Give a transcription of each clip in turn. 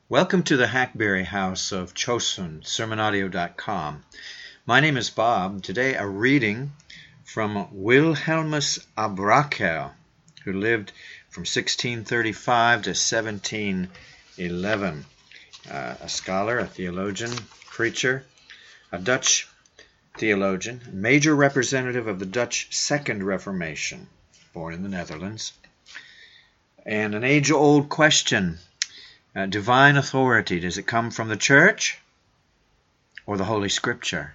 Welcome to the Hackberry House of Chosun, sermonaudio.com. My name is Bob. Today a reading from Wilhelmus Abrakel, who lived from 1635 to 1711. A scholar, a theologian, preacher, a Dutch theologian, major representative of the Dutch Second Reformation, born in the Netherlands. And an age-old question. Divine authority, does it come from the Church or the Holy Scripture?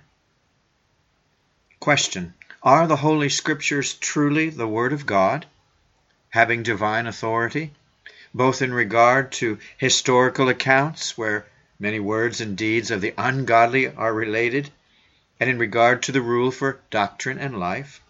Question: are the Holy Scriptures truly the Word of God, having divine authority, both in regard to historical accounts where many words and deeds of the ungodly are related, and in regard to the rule for doctrine and life?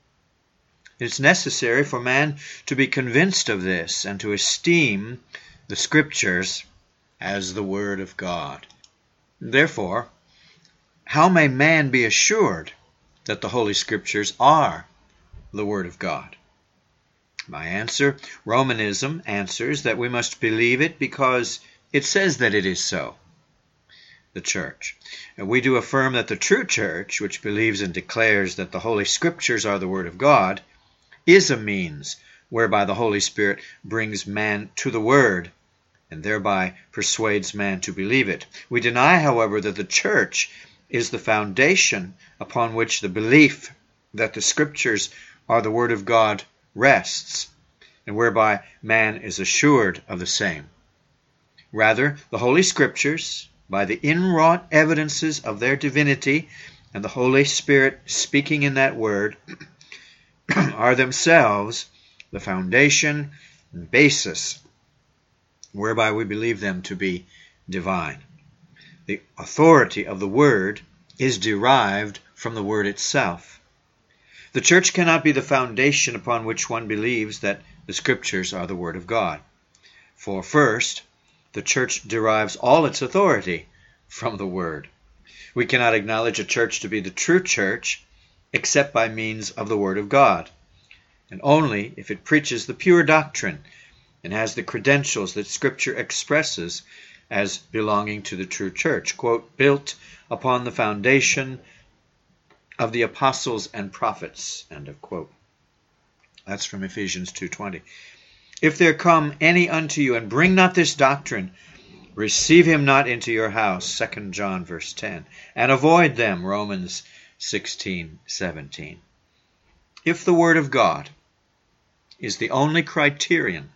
It is necessary for man to be convinced of this and to esteem the Scriptures as the Word of God. Therefore, how may man be assured that the Holy Scriptures are the Word of God? My answer: Romanism answers that we must believe it because it says that it is so. The Church. We do affirm that the true Church, which believes and declares that the Holy Scriptures are the Word of God, is a means whereby the Holy Spirit brings man to the Word and thereby persuades man to believe it. We deny, however, that the Church is the foundation upon which the belief that the Scriptures are the Word of God rests, and whereby man is assured of the same. Rather, the Holy Scriptures, by the inwrought evidences of their divinity and the Holy Spirit speaking in that Word, are themselves the foundation and basis whereby we believe them to be divine. The authority of the Word is derived from the Word itself. The Church cannot be the foundation upon which one believes that the Scriptures are the Word of God. For first, the Church derives all its authority from the Word. We cannot acknowledge a church to be the true church except by means of the Word of God, and only if it preaches the pure doctrine and has the credentials that Scripture expresses as belonging to the true church, quote, built upon the foundation of the apostles and prophets, end of quote. That's from Ephesians 2:20. If there come any unto you and bring not this doctrine, receive him not into your house, 2 John verse 10, and avoid them, Romans 16:17. If the Word of God is the only criterion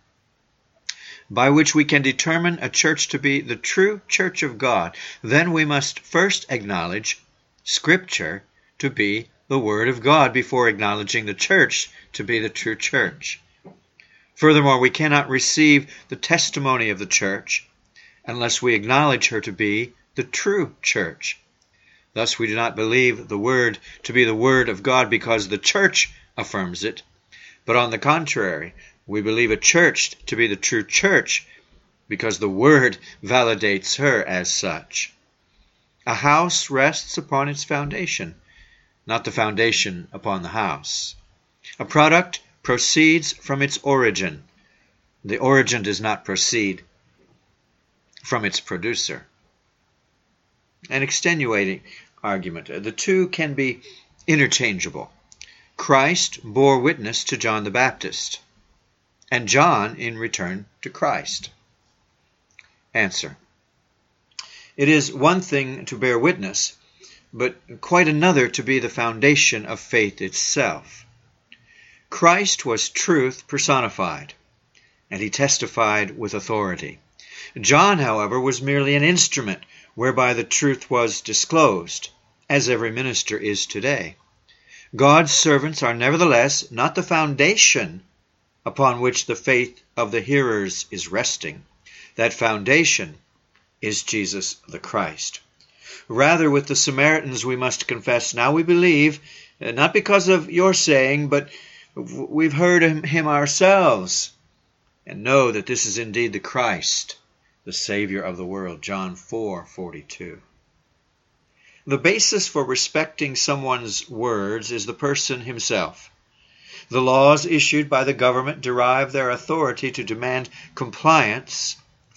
by which we can determine a church to be the true church of God, then we must first acknowledge Scripture to be the Word of God before acknowledging the church to be the true church. Furthermore, we cannot receive the testimony of the church unless we acknowledge her to be the true church. Thus, we do not believe the Word to be the Word of God because the church affirms it, but on the contrary, we believe a church to be the true church because the Word validates her as such. A house rests upon its foundation, not the foundation upon the house. A product proceeds from its origin. The origin does not proceed from its producer. An extenuating argument. The two can be interchangeable. Christ bore witness to John the Baptist, and John in return to Christ. Answer: it is one thing to bear witness, but quite another to be the foundation of faith itself. Christ was truth personified, and he testified with authority. John, however, was merely an instrument whereby the truth was disclosed, as every minister is today. God's servants are nevertheless not the foundation upon which the faith of the hearers is resting. That foundation is Jesus the Christ. Rather, with the Samaritans we must confess, now we believe, not because of your saying, but we've heard him ourselves, and know that this is indeed the Christ, the Savior of the world. John 4:42. The basis for respecting someone's words is the person himself. The laws issued by the government derive their authority to demand compliance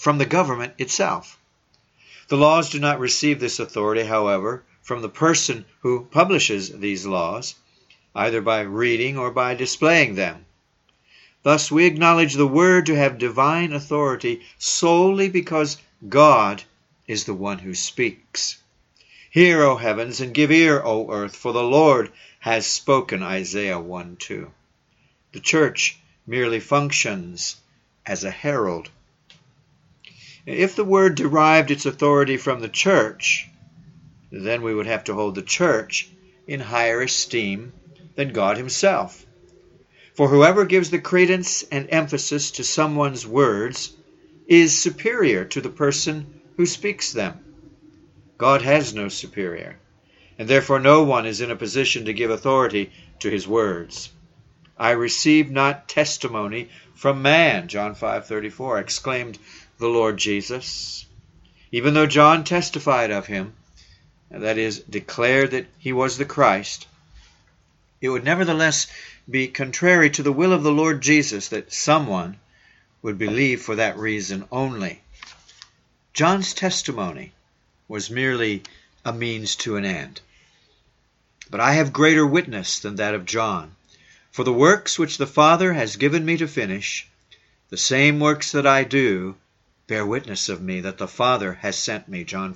from the government itself. The laws do not receive this authority, however, from the person who publishes these laws, either by reading or by displaying them. Thus we acknowledge the Word to have divine authority solely because God is the one who speaks. Hear, O heavens, and give ear, O earth, for the Lord has spoken, Isaiah 1:2. The church merely functions as a herald. If the Word derived its authority from the church, then we would have to hold the church in higher esteem than God himself. For whoever gives the credence and emphasis to someone's words is superior to the person who speaks them. God has no superior, and therefore no one is in a position to give authority to his words. I receive not testimony from man, John 5:34, exclaimed the Lord Jesus. Even though John testified of him, that is, declared that he was the Christ, it would nevertheless be contrary to the will of the Lord Jesus that someone would believe for that reason only. John's testimony was merely a means to an end. But I have greater witness than that of John, for the works which the Father has given me to finish, the same works that I do, bear witness of me that the Father has sent me, John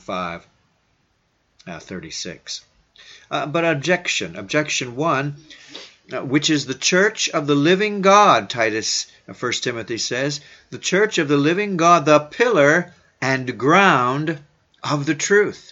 5:36. But objection 1, which is the church of the living God, Titus 1 Timothy says, the church of the living God, the pillar and ground of the truth.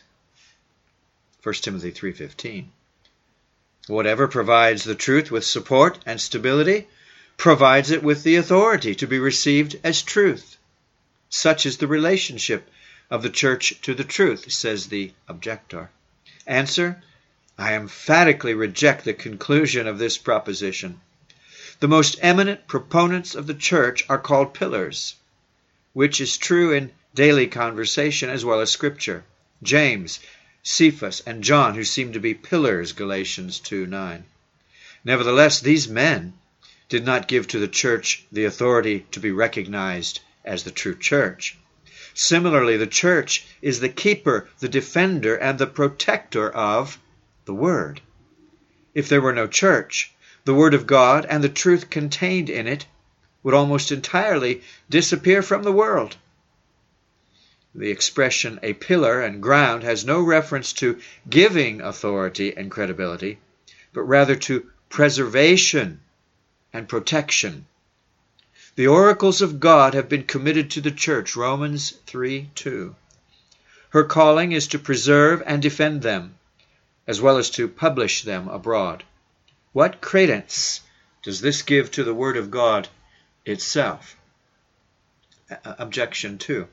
1 Timothy 3:15. Whatever provides the truth with support and stability provides it with the authority to be received as truth. Such is the relationship of the church to the truth, says the objector. Answer: I emphatically reject the conclusion of this proposition. The most eminent proponents of the church are called pillars, which is true in daily conversation as well as Scripture. James, Cephas, and John, who seem to be pillars, Galatians 2:9. Nevertheless, these men did not give to the church the authority to be recognized as the true church. Similarly, the church is the keeper, the defender, and the protector of the Word. If there were no church, the Word of God and the truth contained in it would almost entirely disappear from the world. The expression a pillar and ground has no reference to giving authority and credibility, but rather to preservation and protection. The oracles of God have been committed to the church, Romans 3:2. Her calling is to preserve and defend them, as well as to publish them abroad. What credence does this give to the Word of God itself? Objection 2.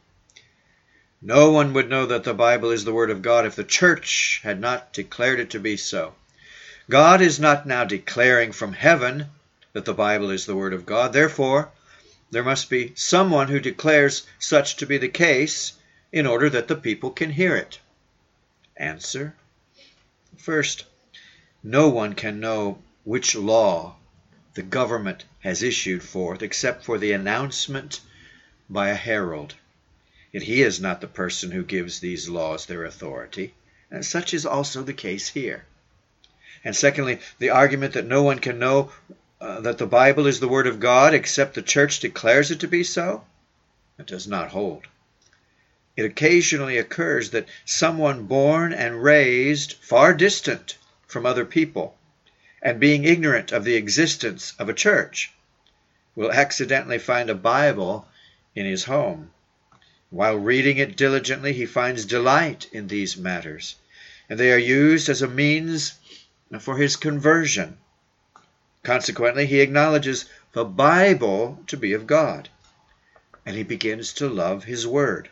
No one would know that the Bible is the Word of God if the church had not declared it to be so. God is not now declaring from heaven that the Bible is the Word of God. Therefore, there must be someone who declares such to be the case in order that the people can hear it. Answer: first, no one can know which law the government has issued forth except for the announcement by a herald. Yet he is not the person who gives these laws their authority, and such is also the case here. And secondly, the argument that no one can know that the Bible is the Word of God except the church declares it to be so, it does not hold. It occasionally occurs that someone born and raised far distant from other people, and being ignorant of the existence of a church, will accidentally find a Bible in his home. While reading it diligently, he finds delight in these matters, and they are used as a means for his conversion. Consequently, he acknowledges the Bible to be of God, and he begins to love his Word.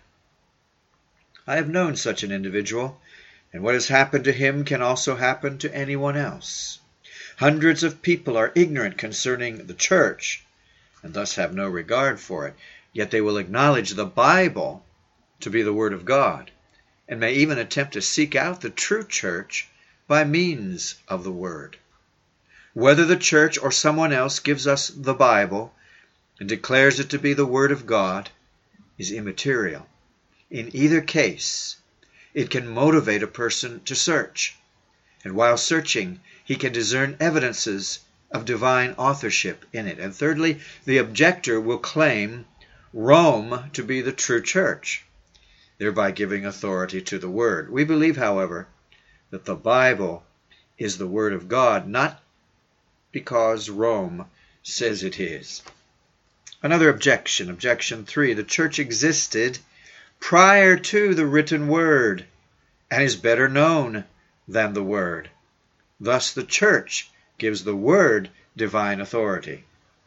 I have known such an individual, and what has happened to him can also happen to anyone else. Hundreds of people are ignorant concerning the church, and thus have no regard for it, yet they will acknowledge the Bible to be the Word of God, and may even attempt to seek out the true church by means of the Word. Whether the church or someone else gives us the Bible and declares it to be the Word of God, is immaterial. In either case, it can motivate a person to search, and while searching, he can discern evidences of divine authorship in it. And thirdly, the objector will claim Rome to be the true church, thereby giving authority to the Word. We believe, however, that the Bible is the Word of God, not because Rome says it is. Another objection, objection 3, the church existed prior to the written Word and is better known than the Word. Thus the church gives the Word divine authority.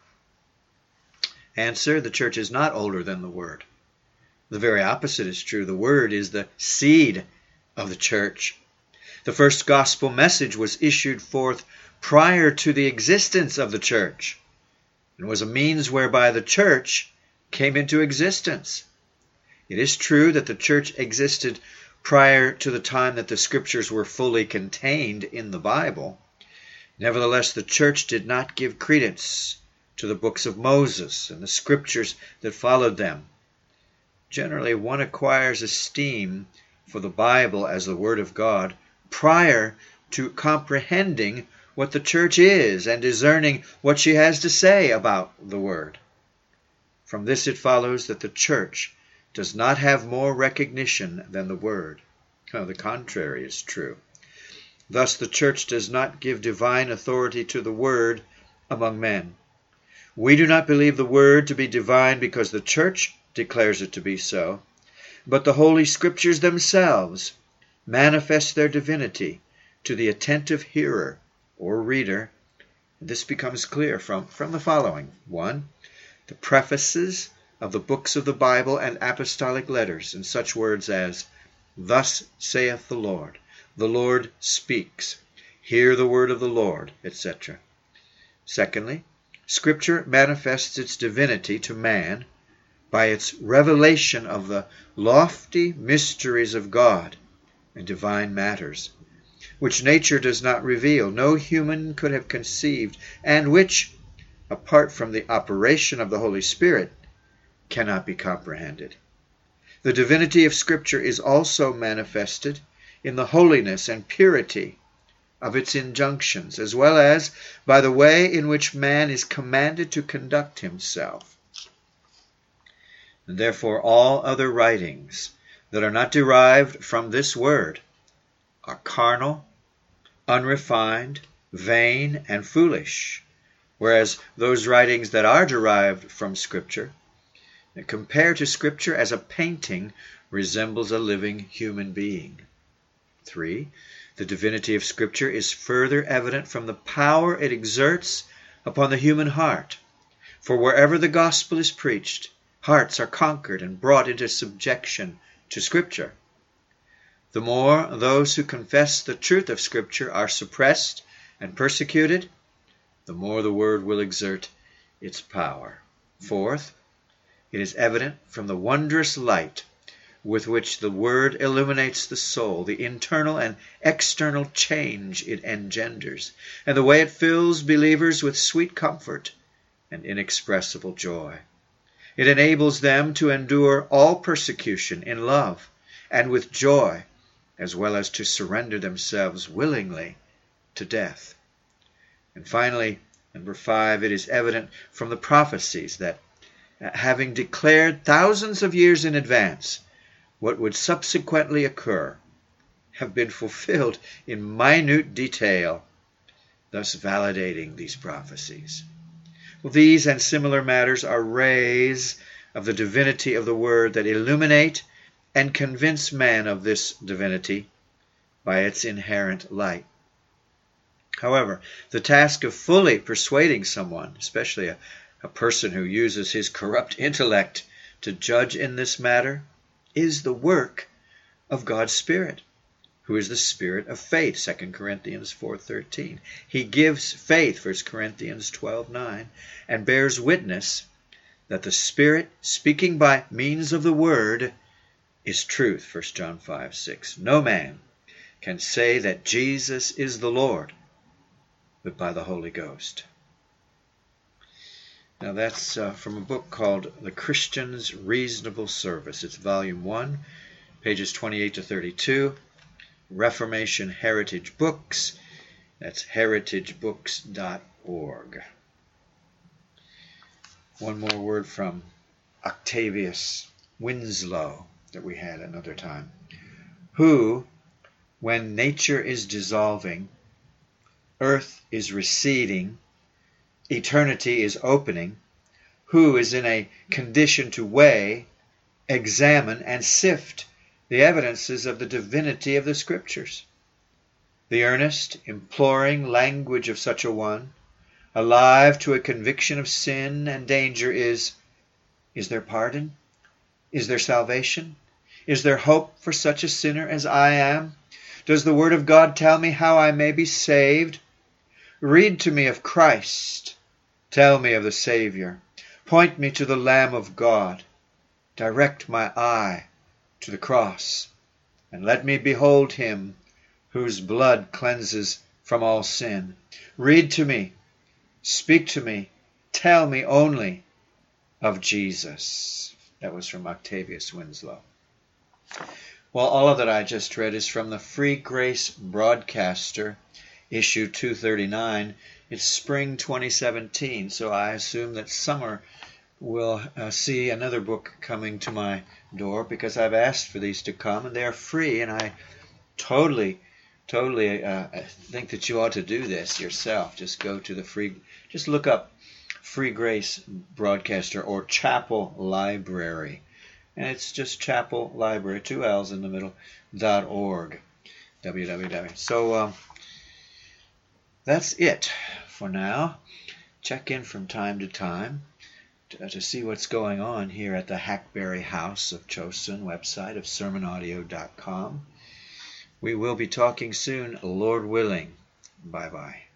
Answer, the church is not older than the Word. The very opposite is true. The Word is the seed of the church. The first gospel message was issued forth prior to the existence of the church, and was a means whereby the church came into existence. It is true that the church existed prior to the time that the scriptures were fully contained in the Bible. Nevertheless, the church did not give credence to the books of Moses and the scriptures that followed them. Generally, one acquires esteem for the Bible as the Word of God prior to comprehending what the church is and discerning what she has to say about the Word. From this it follows that the church does not have more recognition than the Word. No, the contrary is true. Thus the church does not give divine authority to the Word among men. We do not believe the Word to be divine because the church declares it to be so, but the Holy Scriptures themselves manifest their divinity to the attentive hearer or reader. This becomes clear from the following. 1. The prefaces of the books of the Bible and apostolic letters, in such words as, "Thus saith the Lord speaks, hear the word of the Lord," etc. Secondly, Scripture manifests its divinity to man by its revelation of the lofty mysteries of God and divine matters, which nature does not reveal, no human could have conceived, and which, apart from the operation of the Holy Spirit, cannot be comprehended. The divinity of Scripture is also manifested in the holiness and purity of its injunctions, as well as by the way in which man is commanded to conduct himself. And therefore all other writings that are not derived from this Word are carnal, unrefined, vain, and foolish, whereas those writings that are derived from Scripture, compared to Scripture as a painting, resembles a living human being. 3. The divinity of Scripture is further evident from the power it exerts upon the human heart. For wherever the gospel is preached, hearts are conquered and brought into subjection to Scripture. The more those who confess the truth of Scripture are suppressed and persecuted, the more the Word will exert its power. 4th, it is evident from the wondrous light with which the Word illuminates the soul, the internal and external change it engenders, and the way it fills believers with sweet comfort and inexpressible joy. It enables them to endure all persecution in love and with joy, as well as to surrender themselves willingly to death. And finally, number 5, it is evident from the prophecies that, having declared thousands of years in advance what would subsequently occur, have been fulfilled in minute detail, thus validating these prophecies. Well, these and similar matters are rays of the divinity of the Word that illuminate and convince man of this divinity by its inherent light. However, the task of fully persuading someone, especially a person who uses his corrupt intellect to judge in this matter, is the work of God's Spirit, who is the Spirit of faith, 2 Corinthians 4:13. He gives faith, 1 Corinthians 12:9, and bears witness that the Spirit, speaking by means of the Word, is truth, 1 John 5:6. No man can say that Jesus is the Lord but by the Holy Ghost. Now that's from a book called The Christian's Reasonable Service. It's volume 1, pages 28 to 32. Reformation Heritage Books. That's heritagebooks.org. One more word from Octavius Winslow that we had another time. Who, when nature is dissolving, earth is receding, eternity is opening, who is in a condition to weigh, examine, and sift the evidences of the divinity of the Scriptures. The earnest, imploring language of such a one, alive to a conviction of sin and danger, is there pardon? Is there salvation? Is there hope for such a sinner as I am? Does the Word of God tell me how I may be saved? Read to me of Christ. Tell me of the Savior. Point me to the Lamb of God. Direct my eye to the cross, and let me behold him whose blood cleanses from all sin. Read to me, speak to me, tell me only of Jesus. That was from Octavius Winslow. Well, all of that I just read is from the Free Grace Broadcaster, issue 239. It's spring 2017, so I assume that summer will see another book coming to my door, because I've asked for these to come, and they're free, and I totally think that you ought to do this yourself. Just go to just look up Free Grace Broadcaster or Chapel Library, and it's just Chapel Library, 2 L's in the middle, .org, www. So that's it for now. Check in from time to time to see what's going on here at the Hackberry House of Chosun website of sermonaudio.com. We will be talking soon, Lord willing. Bye-bye.